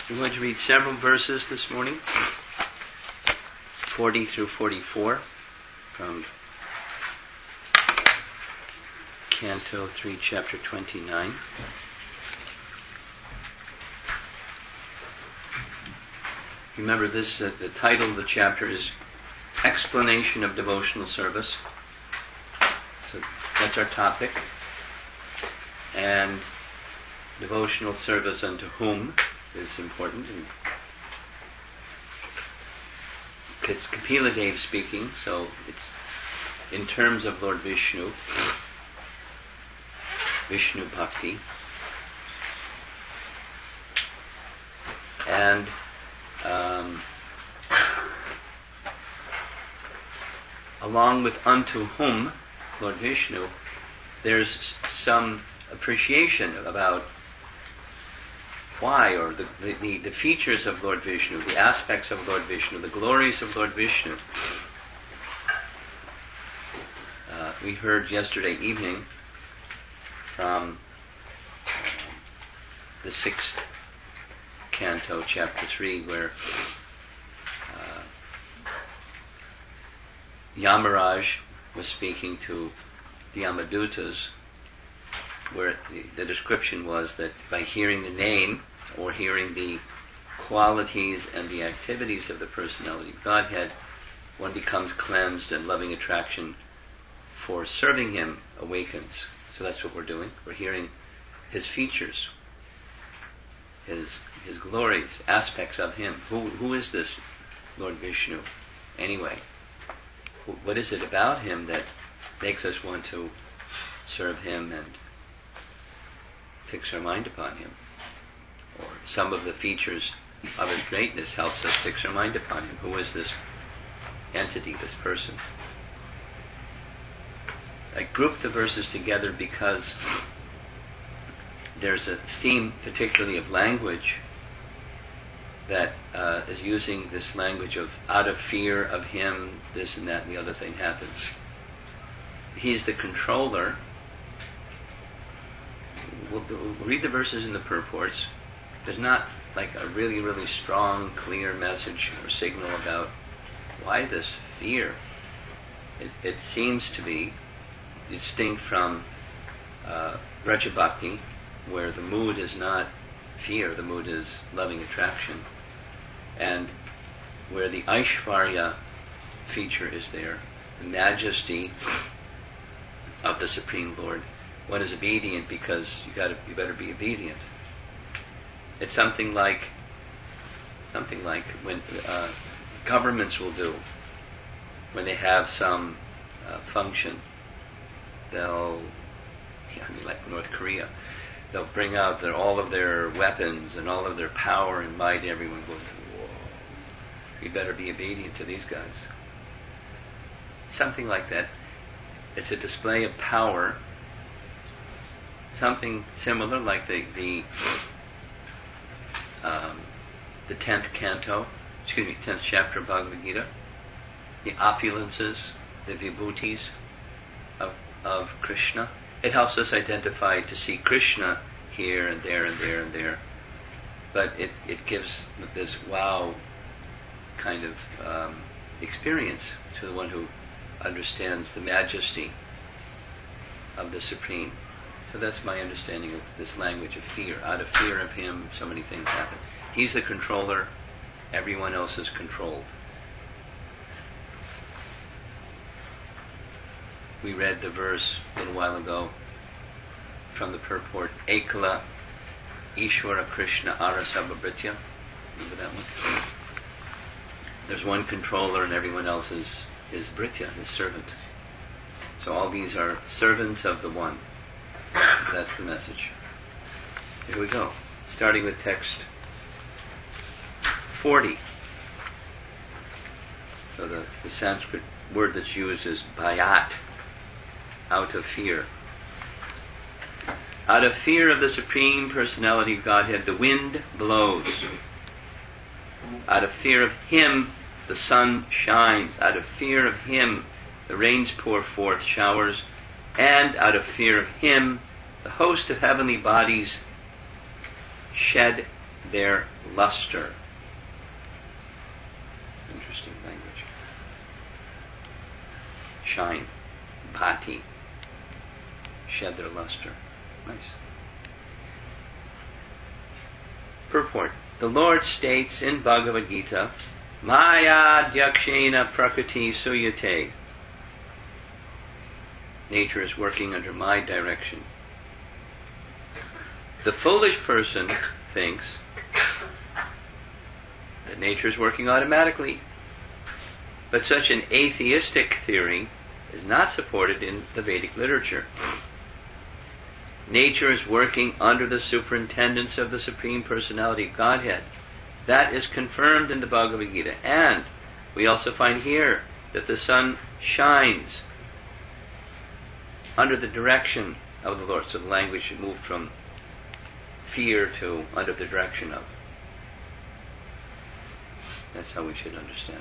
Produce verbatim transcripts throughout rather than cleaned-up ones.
We're going to read several verses this morning, forty through forty-four, from Canto three, Chapter twenty-nine. Remember this, uh, the title of the chapter is Explanation of Devotional Service. So that's our topic. And devotional service unto whom is important. And it's Kapila Dev speaking, so it's in terms of Lord Vishnu, Vishnu Bhakti. And um, along with unto whom, Lord Vishnu, there's some appreciation about why, or the, the, the features of Lord Vishnu, the aspects of Lord Vishnu, the glories of Lord Vishnu. Uh, we heard yesterday evening from the sixth canto, chapter three, where uh, Yamaraj was speaking to the Yamadutas, where the, the description was that by hearing the name or hearing the qualities and the activities of the personality of Godhead, one becomes cleansed and loving attraction for serving Him awakens. So that's what we're doing. We're hearing His features, His His glories, aspects of Him. Who Who is this Lord Vishnu anyway? Who, what is it about Him that makes us want to serve Him and fix our mind upon Him? Or some of the features of His greatness helps us fix our mind upon Him. Who is this entity, this person? I grouped the verses together because there's a theme, particularly of language, that uh, is using this language of out of fear of Him, this and that and the other thing happens. He's the controller. We'll, we'll read the verses in the purports. There's not like a really, really strong, clear message or signal about why this fear. It, it seems to be distinct from uh, Raja Bhakti, where the mood is not fear, the mood is loving attraction, and where the Aishvarya feature is there, the majesty of the Supreme Lord. One is obedient because you got to, you better be obedient. It's something like something like when uh, governments will do when they have some uh, function. They'll, I mean, like North Korea, they'll bring out their, all of their weapons and all of their power and might. Everyone goes, whoa! You better be obedient to these guys. Something like that. It's a display of power. Something similar, like the the um, the tenth canto, excuse me, tenth chapter of Bhagavad Gita, the opulences, the vibhutis of of Krishna. It helps us identify to see Krishna here and there and there and there, but it it gives this wow kind of um, experience to the one who understands the majesty of the Supreme. So that's my understanding of this language of fear. Out of fear of Him, so many things happen. He's the controller, everyone else is controlled. We read the verse a little while ago from the purport, Ekala Ishvara Krishna Arasabhabritya. Remember that one? There's one controller and everyone else is, is Britya, his servant. So all these are servants of the one. That's the message. Here we go. Starting with text forty. So the, the Sanskrit word that's used is bhayat, out of fear. Out of fear of the Supreme Personality of Godhead, the wind blows. Out of fear of Him, the sun shines. Out of fear of Him, the rains pour forth showers. And out of fear of Him, the host of heavenly bodies shed their luster. Interesting language. Shine. Bhati. Shed their luster. Nice. Purport. The Lord states in Bhagavad Gita, Maya Dyakshena Prakriti Suyate. Nature is working under my direction. The foolish person thinks that nature is working automatically. But such an atheistic theory is not supported in the Vedic literature. Nature is working under the superintendence of the Supreme Personality of Godhead. That is confirmed in the Bhagavad Gita. And we also find here that the sun shines under the direction of the Lord. So the language moved from fear to under the direction of. That's how we should understand.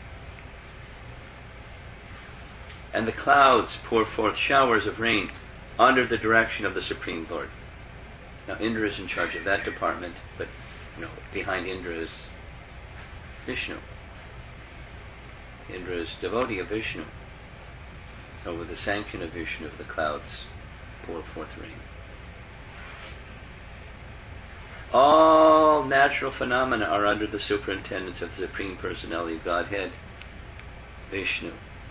And the clouds pour forth showers of rain under the direction of the Supreme Lord. Now Indra is in charge of that department, but you know, behind Indra is Vishnu. Indra is devotee of Vishnu. So with the sanction of Vishnu, the clouds pour forth rain. All natural phenomena are under the superintendence of the Supreme Personality of Godhead, Vishnu.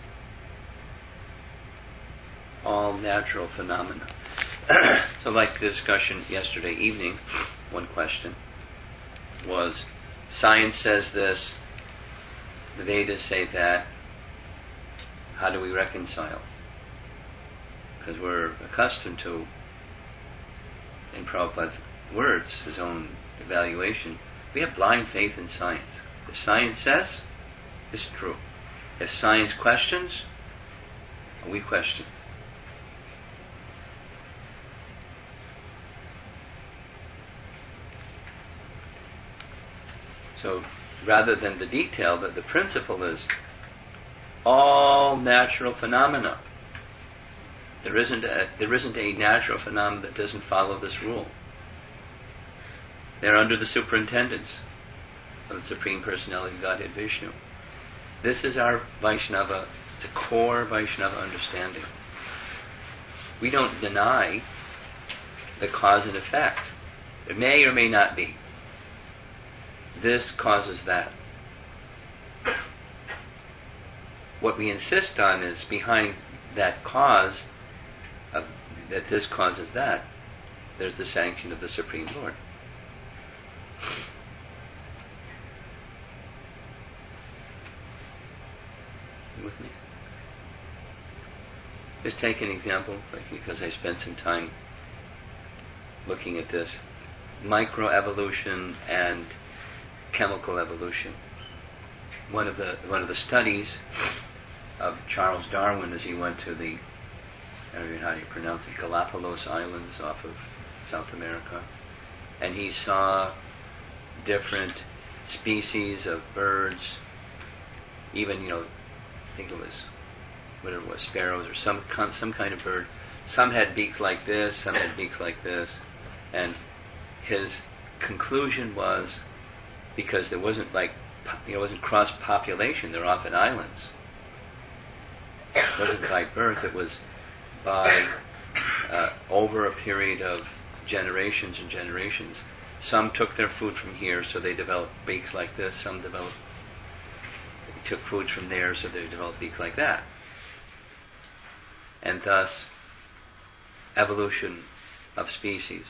All natural phenomena. So like the discussion yesterday evening, one question was, science says this, the Vedas say that, how do we reconcile? Because we're accustomed to, in Prabhupada's words, his own evaluation, we have blind faith in science. If science says, it's true. If science questions, we question. So rather than the detail, that the principle is all natural phenomena. There isn't a, there isn't a natural phenomenon that doesn't follow this rule. They're under the superintendence of the Supreme Personality of Godhead Vishnu. This is our Vaishnava, it's a core Vaishnava understanding. We don't deny the cause and effect. It may or may not be. This causes that. What we insist on is behind that cause, of, that this causes that, there's the sanction of the Supreme Lord. You with me? Just take an example, like, because I spent some time looking at this. Microevolution and chemical evolution. One of the one of the studies of Charles Darwin, as he went to the, I don't know how do you pronounce it, Galapagos Islands off of South America, and he saw different species of birds, even, you know, I think it was, whatever it was, sparrows or some some kind of bird. Some had beaks like this, some had beaks like this, and his conclusion was, because there wasn't like, you know, it wasn't cross population, they're often islands. It wasn't by birth, it was by uh, over a period of generations and generations. Some took their food from here, so they developed beaks like this. Some developed took food from there, so they developed beaks like that. And thus, evolution of species.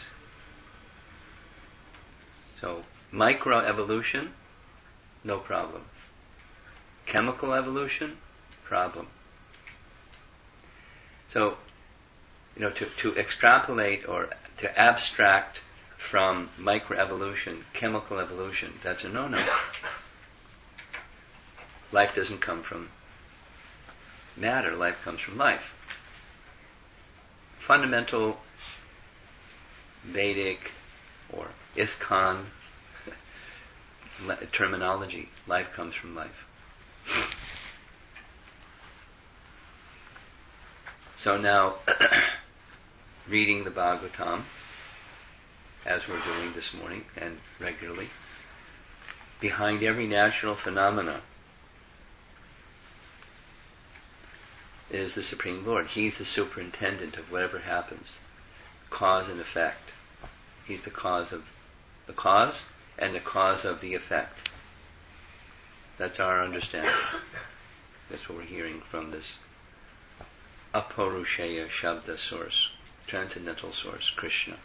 So, microevolution, no problem. Chemical evolution, problem. So, you know, to, to extrapolate or to abstract from microevolution, chemical evolution, that's a no-no. Life doesn't come from matter, life comes from life. Fundamental Vedic or ISKCON terminology, life comes from life. So now, reading the Bhagavatam, as we're doing this morning and regularly, behind every natural phenomena is the Supreme Lord. He's the superintendent of whatever happens, cause and effect. He's the cause of the cause and the cause of the effect. That's our understanding. That's what we're hearing from this Aparusheya Shabda source, transcendental source, Krishna.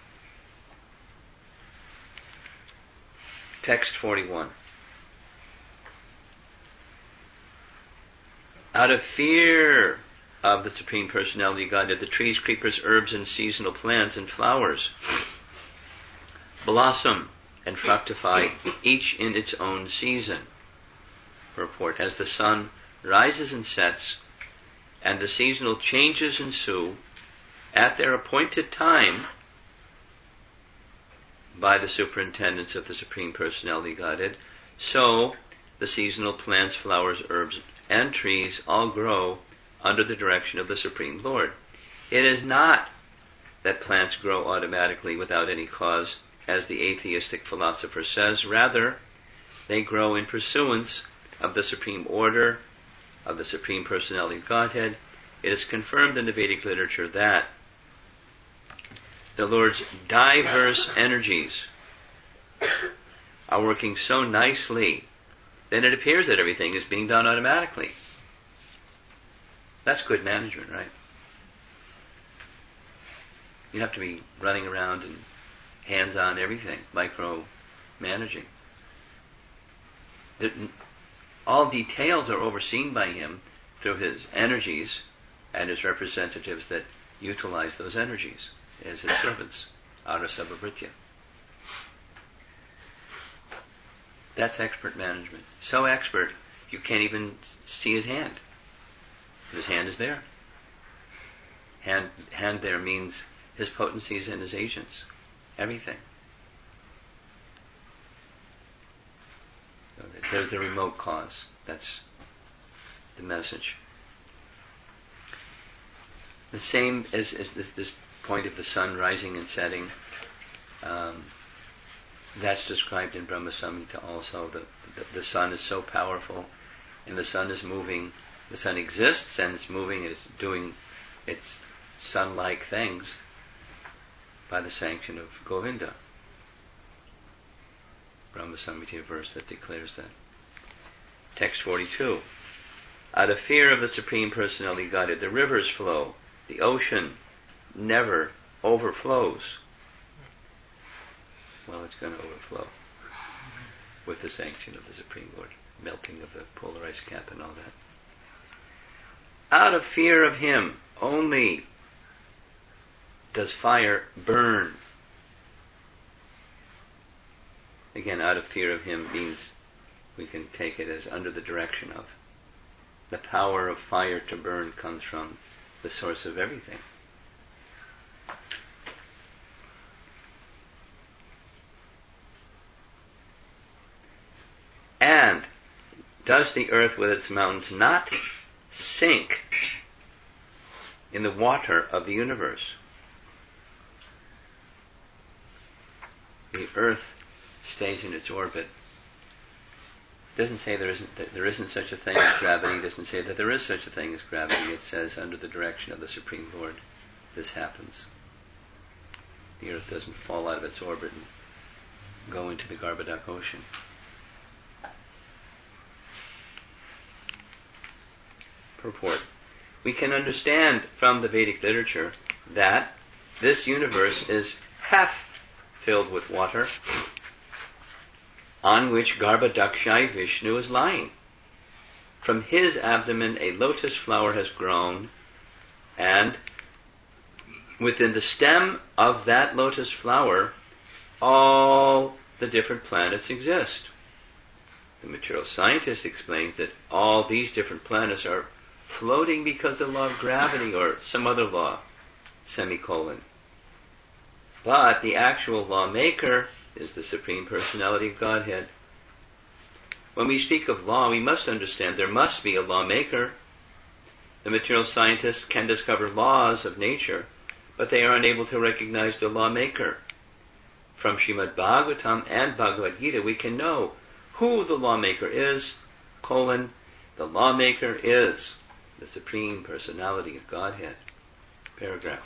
Text forty-one. Out of fear of the Supreme Personality of Godhead, the trees, creepers, herbs, and seasonal plants and flowers blossom and fructify, each in its own season. Purport: as the sun rises and sets, and the seasonal changes ensue at their appointed time by the superintendence of the Supreme Personality of Godhead, so the seasonal plants, flowers, herbs, and trees all grow under the direction of the Supreme Lord. It is not that plants grow automatically without any cause, as the atheistic philosopher says. Rather, they grow in pursuance of the supreme order of the Supreme Personality of Godhead. It is confirmed in the Vedic literature that the Lord's diverse energies are working so nicely that it appears that everything is being done automatically. That's good management, right? You have to be running around and hands-on everything, micro-managing. The, all details are overseen by him through his energies and his representatives that utilize those energies as his servants, Arasabhavritya. That's expert management. So expert, you can't even see his hand. His hand is there. Hand, hand there means his potencies and his agents. Everything. So there's the remote cause. That's the message. The same as, as this, this point of the sun rising and setting, um, that's described in Brahma Samhita also. The, the, the sun is so powerful, and the sun is moving. The sun exists, and it's moving, and it's doing its sun-like things by the sanction of Govinda. Brahma Samhita verse that declares that. Text forty-two. Out of fear of the Supreme Personality of Godhead, the rivers flow. The ocean never overflows. Well, it's going to overflow with the sanction of the Supreme Lord, melting of the polarized cap and all that. Out of fear of him only does fire burn. Again, out of fear of him means we can take it as under the direction of. The power of fire to burn comes from the source of everything. And does the earth with its mountains not sink in the water of the universe? The earth stays in its orbit. It doesn't say there isn't that there isn't such a thing as gravity. It doesn't say that there is such a thing as gravity. It says under the direction of the Supreme Lord this happens. The earth doesn't fall out of its orbit and go into the Garbhodak ocean. Purport. We can understand from the Vedic literature that this universe is half filled with water, on which Garbhodakshai Vishnu is lying. From his abdomen a lotus flower has grown, and within the stem of that lotus flower all the different planets exist. The material scientist explains that all these different planets are floating because of the law of gravity or some other law, semicolon. But the actual lawmaker is the Supreme Personality of Godhead. When we speak of law, we must understand there must be a lawmaker. The material scientist can discover laws of nature, but they are unable to recognize the lawmaker. from Srimad Bhagavatam and Bhagavad Gita, we can know who the lawmaker is, colon, the lawmaker is the Supreme Personality of Godhead. Paragraph.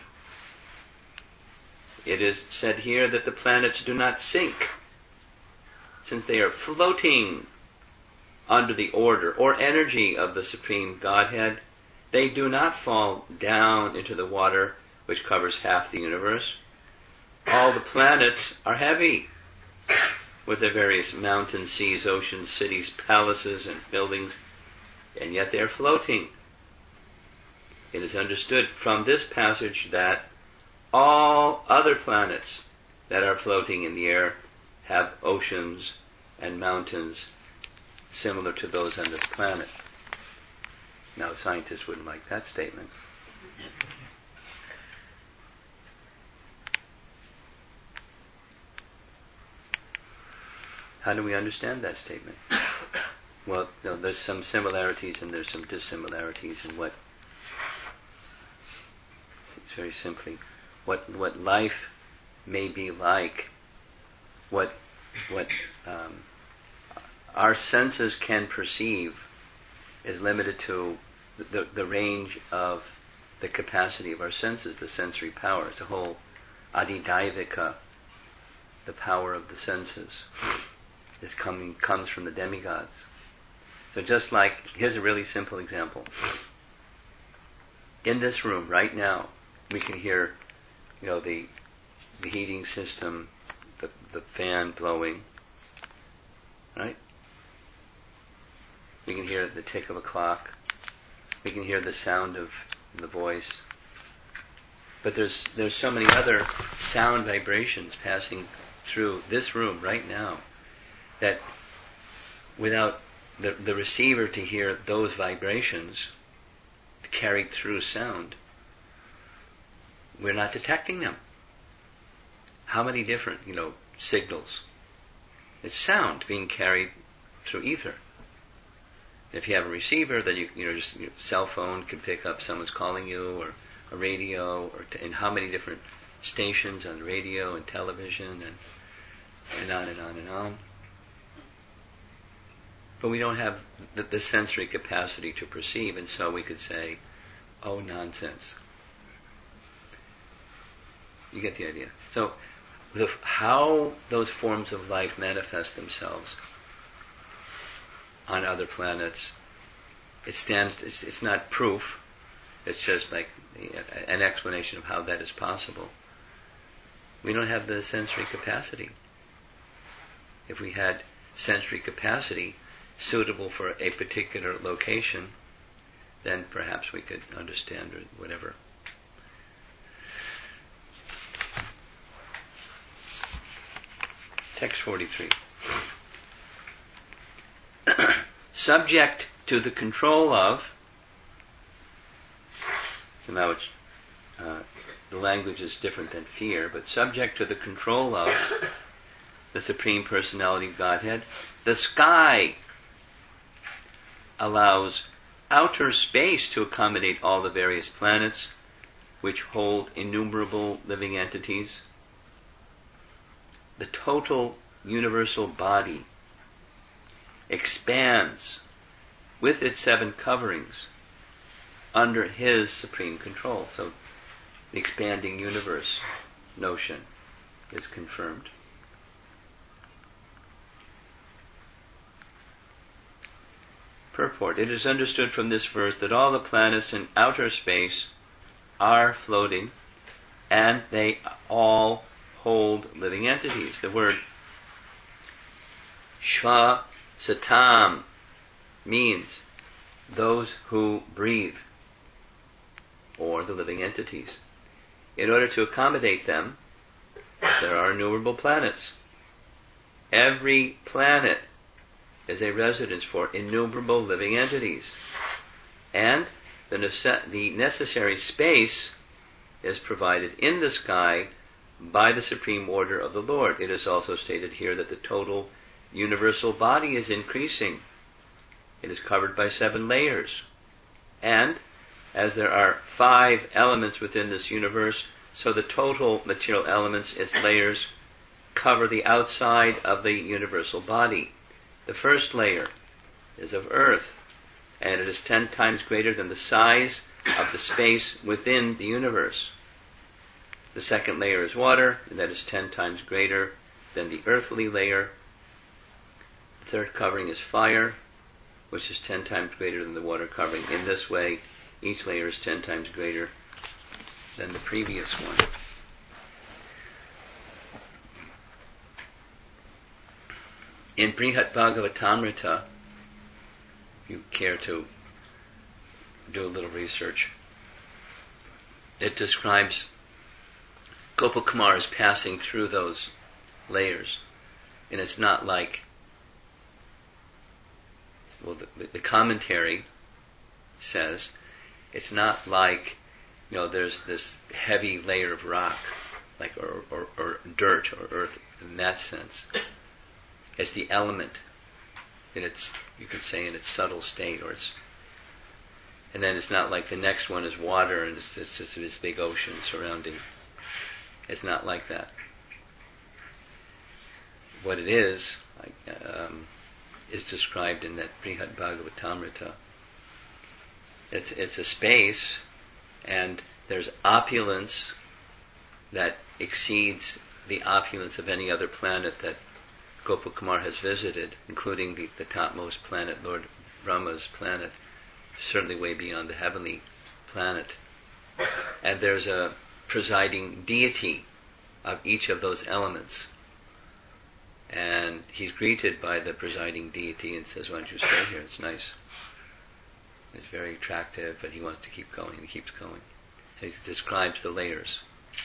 It is said here that the planets do not sink, since they are floating under the order or energy of the Supreme Godhead. They do not fall down into the water which covers half the universe. All the planets are heavy, with their various mountains, seas, oceans, cities, palaces, and buildings, and yet they are floating. It is understood from this passage that all other planets that are floating in the air have oceans and mountains similar to those on this planet. Now, scientists wouldn't like that statement. How do we understand that statement? Well, you know, there's some similarities and there's some dissimilarities in what, very simply, what what life may be like, what what um, our senses can perceive is limited to the, the range of the capacity of our senses, the sensory powers, the whole adidaivika, the power of the senses, is coming comes from the demigods. So just like, here's a really simple example. In this room right now, we can hear, you know, the the heating system, the the fan blowing, right? We can hear the tick of a clock. We can hear the sound of the voice. But there's there's so many other sound vibrations passing through this room right now that without the, the receiver to hear those vibrations carried through sound, we're not detecting them. How many different, you know, signals? It's sound being carried through ether. If you have a receiver, then you, you know, just your cell phone can pick up someone's calling you, or a radio, or t- and how many different stations on radio and television, and and on and on and on. But we don't have the, the sensory capacity to perceive, and so we could say, "Oh, nonsense." You get the idea. So, the, how those forms of life manifest themselves on other planets, it stands. It's, it's not proof. It's just like an explanation of how that is possible. We don't have the sensory capacity. If we had sensory capacity suitable for a particular location, then perhaps we could understand or whatever. Text forty-three. Subject to the control of, so now it's, uh, the language is different than fear, but subject to the control of the Supreme Personality of Godhead, the sky allows outer space to accommodate all the various planets which hold innumerable living entities. The total universal body expands with its seven coverings under His supreme control. So the expanding universe notion is confirmed. Purport. It is understood from this verse that all the planets in outer space are floating, and they all hold living entities. The word Shva Satam means those who breathe, or the living entities. In order to accommodate them, there are innumerable planets. Every planet is a residence for innumerable living entities. And the, nece- the necessary space is provided in the sky by the supreme order of the Lord. It is also stated here that the total universal body is increasing. It is covered by seven layers. And as there are five elements within this universe, so the total material elements, its layers, cover the outside of the universal body. The first layer is of earth, and it is ten times greater than the size of the space within the universe. The second layer is water, and that is ten times greater than the earthly layer. The third covering is fire, which is ten times greater than the water covering. In this way, each layer is ten times greater than the previous one. In Brihat Bhagavatamrita, if you care to do a little research, it describes Gopakumar as passing through those layers. And it's not like, well, the, the commentary says, it's not like, you know, there's this heavy layer of rock, like, or, or, or dirt or earth in that sense. It's the element in its, you could say, in its subtle state, or its, and then it's not like the next one is water and it's, it's just this big ocean surrounding. It's not like that. What it is, um, is described in that Brihat Bhagavatamrita. It's, it's a space, and there's opulence that exceeds the opulence of any other planet that Gopakumar has visited, including the, the topmost planet, Lord Brahma's planet, certainly way beyond the heavenly planet. And there's a presiding deity of each of those elements. And he's greeted by the presiding deity and says, why don't you stay here? It's nice. It's very attractive, but he wants to keep going. He keeps going. So he describes the layers.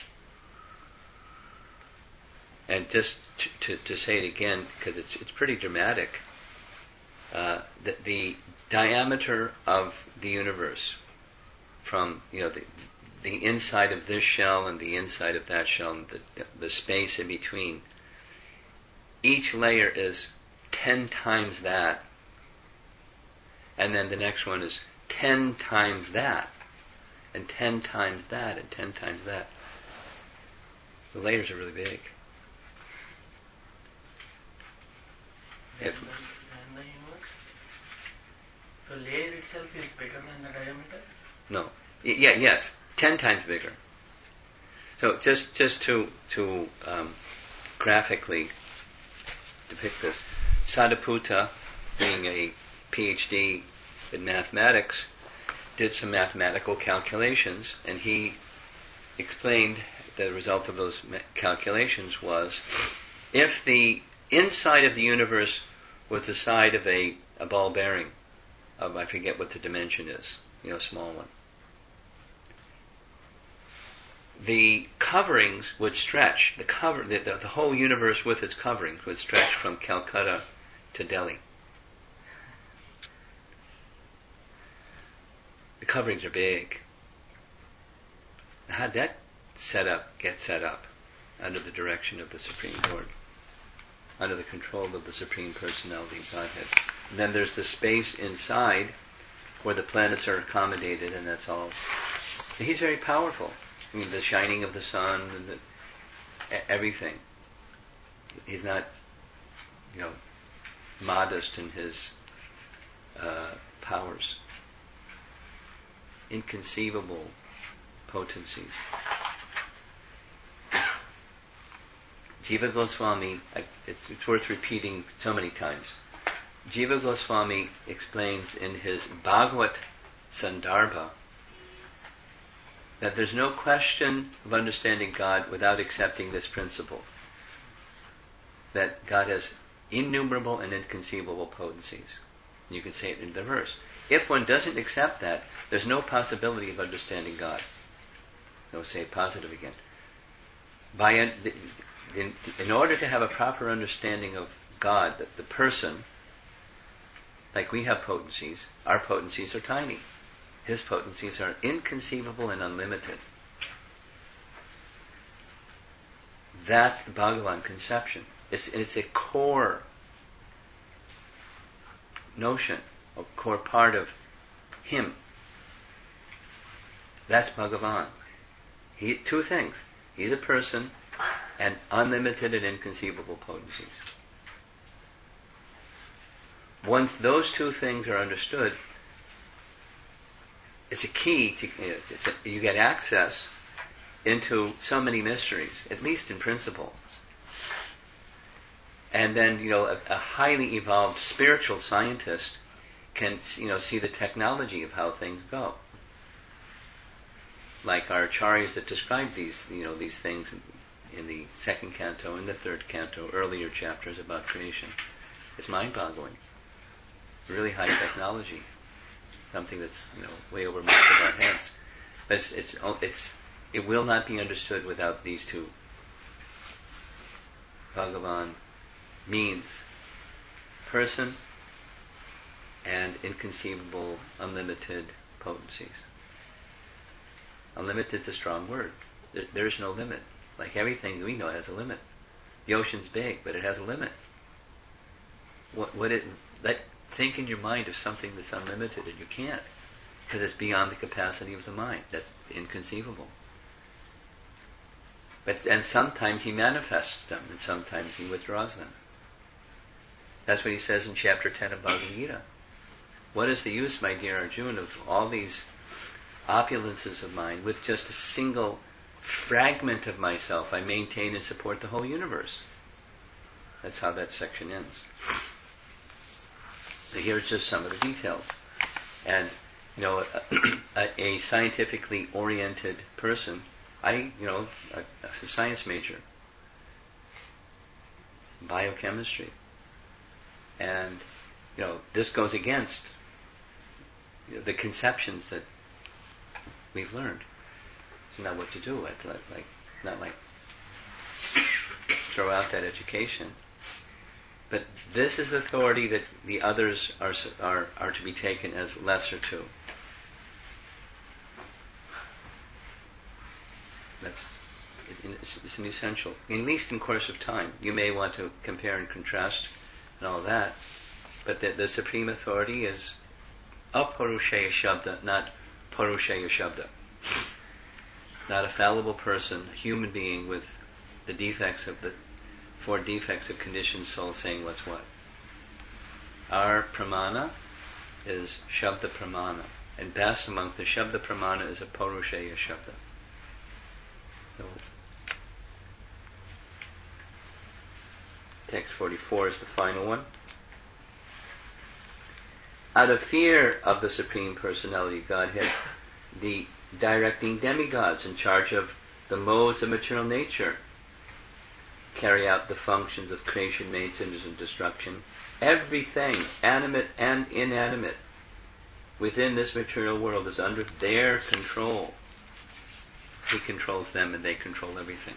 And just to, to, to say it again, because it's, it's pretty dramatic, uh, the, the diameter of the universe, from, you know, the, the inside of this shell and the inside of that shell, and the, the space in between, each layer is ten times that, and then the next one is ten times that, and ten times that, and ten times that. The layers are really big. If and the universe? So layer itself is bigger than the diameter? No. Y- yeah, yes. Ten times bigger. So just just to to um, graphically depict this, Sadaputta, being a PhD in mathematics, did some mathematical calculations, and he explained the result of those calculations was, if the inside of the universe was the side of a, a ball bearing, of, I forget what the dimension is, you know, a small one, the coverings would stretch, the cover, the, the, the whole universe with its coverings would stretch from Calcutta to Delhi. The coverings are big. How did that set up get set up? Under the direction of the Supreme Lord, under the control of the Supreme Personality of Godhead. And then there's the space inside where the planets are accommodated, and that's all. And he's very powerful. I mean, the shining of the sun and the, everything. He's not, you know, modest in his uh, powers. Inconceivable potencies. Jiva Goswami, it's, it's worth repeating so many times. Jiva Goswami explains in his Bhagavad Sandarbha that there's no question of understanding God without accepting this principle, that God has innumerable and inconceivable potencies. You can say it in the verse. If one doesn't accept that, there's no possibility of understanding God. I'll say it positive again. By in, in, in order to have a proper understanding of God, the, the person, like we have potencies, our potencies are tiny. His potencies are inconceivable and unlimited. That's the Bhagavan conception. It's, it's a core notion, a core part of him. That's Bhagavan. He, two things. He's a person, and unlimited and inconceivable potencies. Once those two things are understood, it's a key to, it's a, you get access into so many mysteries, at least in principle. And then, you know, a, a highly evolved spiritual scientist can, you know, see the technology of how things go. Like our acharyas that describe these, you know, these things in, in the second canto and the third canto, earlier chapters about creation. It's mind-boggling. Really high technology. Something that's, you know, way over most of our heads. But it's, it's, it's, it will not be understood without these two. Bhagavan means person and inconceivable, unlimited potencies. Unlimited is a strong word. There, there's no limit. Like everything we know has a limit. The ocean's big, but it has a limit. What, what it, let, think in your mind of something that's unlimited, and you can't, because it's beyond the capacity of the mind. That's inconceivable. But and sometimes he manifests them, and sometimes he withdraws them. That's what he says in chapter ten of Bhagavad Gita. What is the use, my dear Arjuna, of all these opulences of mine with just a single fragment of myself I maintain and support the whole universe? That's how that section ends. So here's just some of the details. And, you know, a, a, a scientifically oriented person, I, you know, a, a science major, biochemistry, and, you know, this goes against, you know, the conceptions that we've learned. So now what to do? It's like, like, not like throw out that education. But this is the authority that the others are are are to be taken as lesser to. That's it's, it's an essential, at least in course of time. You may want to compare and contrast and all that, but the, the supreme authority is aparushaya shabda, not parushaya shabda. Not a fallible person, a human being with the defects of the four defects of conditioned soul saying what's what. Our pramana is shabda pramana, and best amongst the shabda pramana is a parushaya shabda. So, text forty-four is the final one. Out of fear of the Supreme Personality Godhead, the directing demigods in charge of the modes of material nature carry out the functions of creation, maintenance, and destruction. Everything, animate and inanimate, within this material world is under their control. He controls them and they control everything.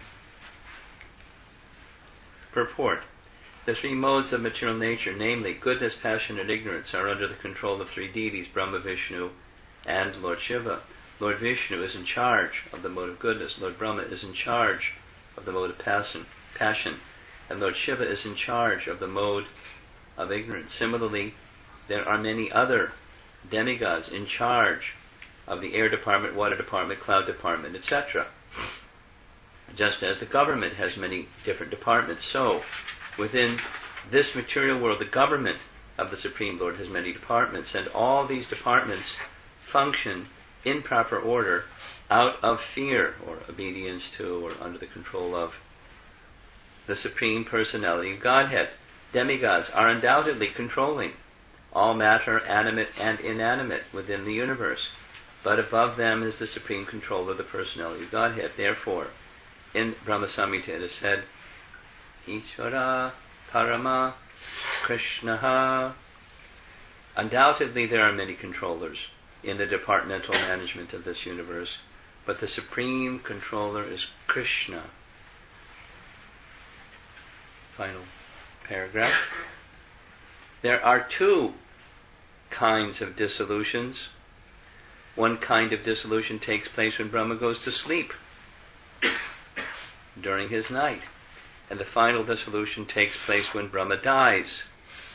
Purport. The three modes of material nature, namely goodness, passion, and ignorance, are under the control of three deities, Brahma, Vishnu, and Lord Shiva. Lord Vishnu is in charge of the mode of goodness. Lord Brahma is in charge of the mode of passion. passion, and Lord Shiva is in charge of the mode of ignorance. Similarly, there are many other demigods in charge of the air department, water department, cloud department, et cetera. Just as the government has many different departments, so within this material world, the government of the Supreme Lord has many departments, and all these departments function in proper order out of fear or obedience to or under the control of the Supreme Personality of Godhead. Demigods are undoubtedly controlling all matter, animate and inanimate, within the universe, but above them is the supreme control of the Personality of Godhead. Therefore, in Brahma Samhita it is said, Ishvara Parama Krishnaha. Undoubtedly there are many controllers in the departmental management of this universe, but the supreme controller is Krishna. Final paragraph. There are two kinds of dissolutions. One kind of dissolution takes place when Brahma goes to sleep during his night, and the final dissolution takes place when Brahma dies.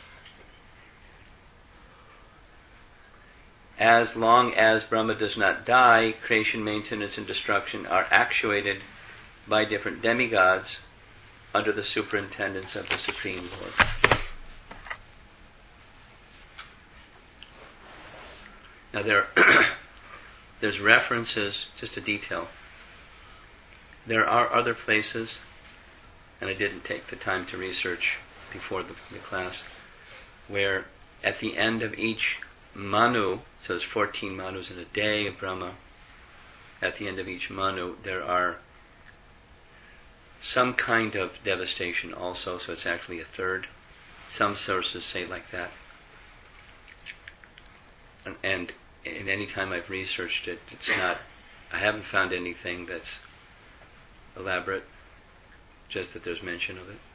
As long as Brahma does not die, creation, maintenance, and destruction are actuated by different demigods under the superintendence of the Supreme Lord. Now there, there's references, just a detail. There are other places, and I didn't take the time to research before the, the class, where at the end of each Manu, so there's fourteen Manus in a day of Brahma, at the end of each Manu there are some kind of devastation also, so it's actually a third. Some sources say like that. And, and in any time I've researched it, it's not, I haven't found anything that's elaborate, just that there's mention of it.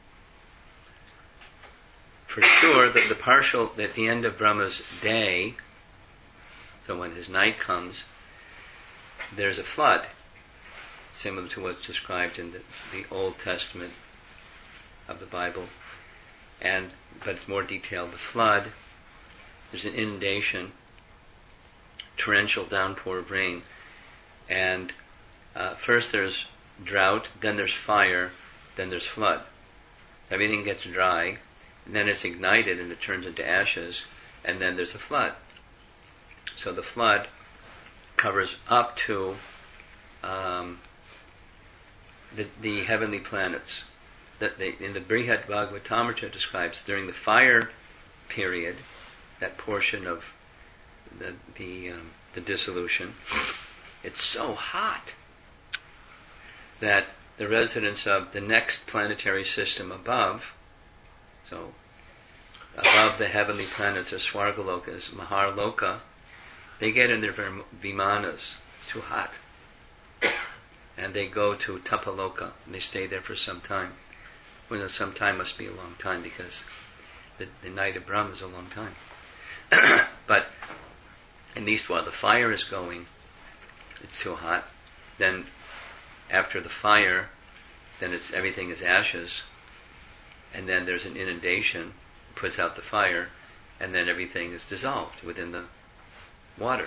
For sure, that the partial, at the end of Brahma's day, so when his night comes, there's a flood, similar to what's described in the, the Old Testament of the Bible, and but it's more detailed. The flood, there's an inundation, torrential downpour of rain, and uh, first there's drought, then there's fire, then there's flood. Everything gets dry, and then it's ignited and it turns into ashes, and then there's a flood. So the flood covers up to um, the, the heavenly planets. That they, in the Brihad Bhagavatamrita describes during the fire period, that portion of the the, um, the dissolution, it's so hot that the residents of the next planetary system above, so above the heavenly planets or Swargalokas, Maharloka, they get in their vimanas. It's too hot. And they go to Tapaloka, and they stay there for some time. Well, some time must be a long time, because the, the night of Brahma is a long time. But at least while the fire is going, it's too hot. Then after the fire, then it's everything is ashes, and then there's an inundation, puts out the fire, and then everything is dissolved within the water.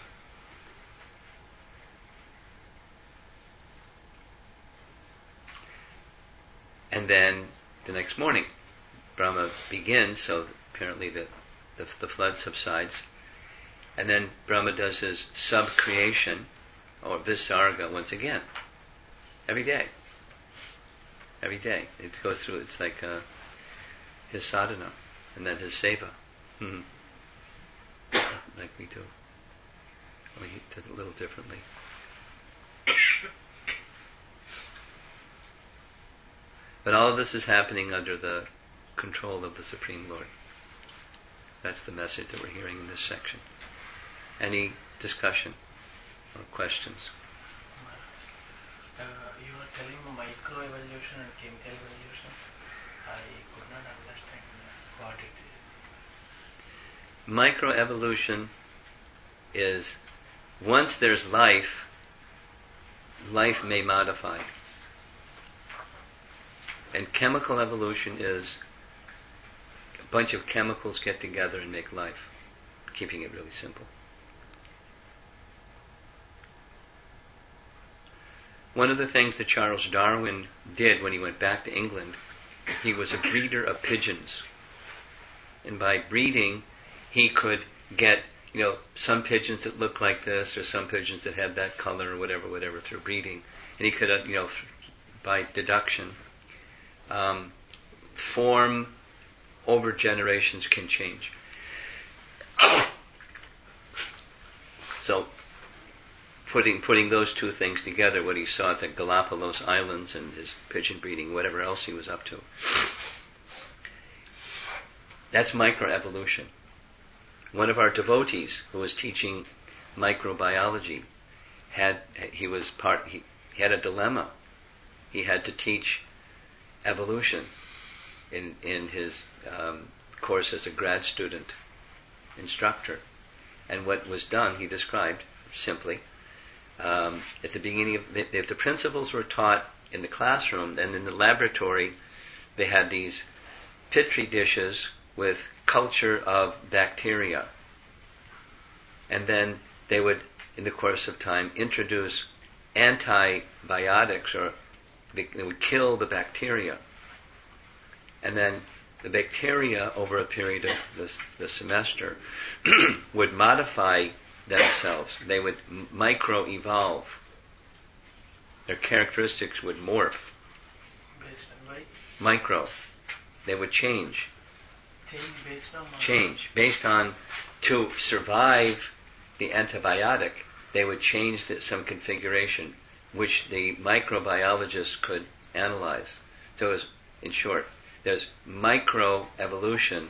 And then the next morning, Brahma begins, so apparently the, the, the flood subsides, and then Brahma does his sub-creation, or Visarga, once again, every day. Every day. It goes through, it's like uh, his sadhana, and then his seva. Hmm. Like we do. Well, he does it a little differently. But all of this is happening under the control of the Supreme Lord. That's the message that we're hearing in this section. Any discussion or questions? Uh, you were telling microevolution and chemical evolution. I could not understand what it is. Microevolution is, once there's life, life may modify. And chemical evolution is a bunch of chemicals get together and make life, keeping it really simple. One of the things that Charles Darwin did when he went back to England, he was a breeder of pigeons. And by breeding, he could get, you know, some pigeons that look like this, or some pigeons that have that color, or whatever, whatever, through breeding. And he could, uh, you know, by deduction, um, form over generations can change. So, putting putting those two things together, what he saw at the Galapagos Islands and his pigeon breeding, whatever else he was up to, that's microevolution. One of our devotees who was teaching microbiology had he was part he, he had a dilemma. He had to teach evolution in in his um, course as a grad student instructor. And what was done, he described simply, um, at the beginning of the, if the principles were taught in the classroom, then in the laboratory they had these petri dishes with culture of bacteria. And then they would, in the course of time, introduce antibiotics or they, they would kill the bacteria. And then the bacteria, over a period of the, the semester, would modify themselves. They would m- micro-evolve. Their characteristics would morph. Based on why? Micro. They would change. Change based on what? Change. Based on, to survive the antibiotic, they would change the, some configuration, which the microbiologists could analyze. So, it was, in short, there's microevolution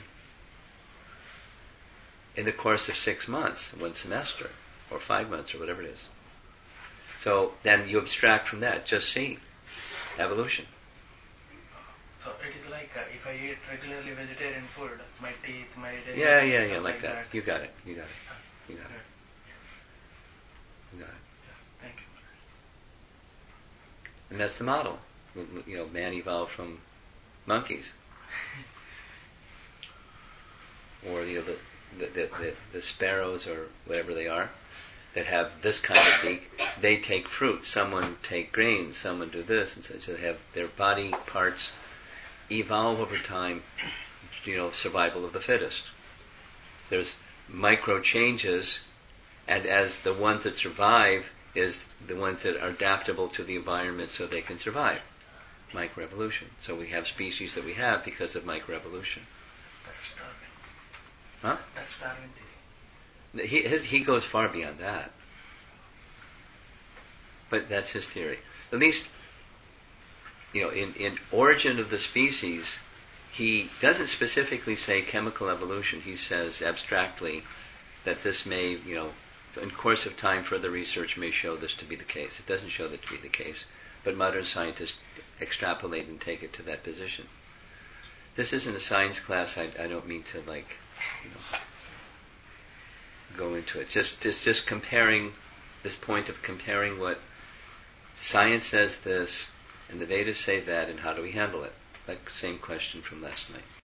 in the course of six months, one semester, or five months, or whatever it is. So then you abstract from that. Just see evolution. So it is like uh, if I eat regularly vegetarian food, my teeth, my digestion, Yeah, yeah, yeah, stuff like that. that. You got it. You got it. You got it. Yeah. You got it. Yeah, thank you. And that's the model. You know, man evolved from monkeys, or you know, the the, the the the sparrows or whatever they are that have this kind of beak. They take fruit. Someone take grains. Someone do this, and so they have their body parts evolve over time. You know, survival of the fittest. There's micro changes, and as the ones that survive is the ones that are adaptable to the environment, so they can survive. Microevolution. So we have species that we have because of microevolution. That's Darwin. Huh? That's Darwin theory. He his, he goes far beyond that. But that's his theory. At least, you know, in, in Origin of the Species, he doesn't specifically say chemical evolution. He says abstractly that this may, you know, in course of time, further research may show this to be the case. It doesn't show that to be the case, but modern scientists extrapolate and take it to that position. This isn't a science class. I, I don't mean to, like, you know, go into it. Just, just, just comparing this point of comparing what science says this and the Vedas say that, and how do we handle it? Like same question from last night.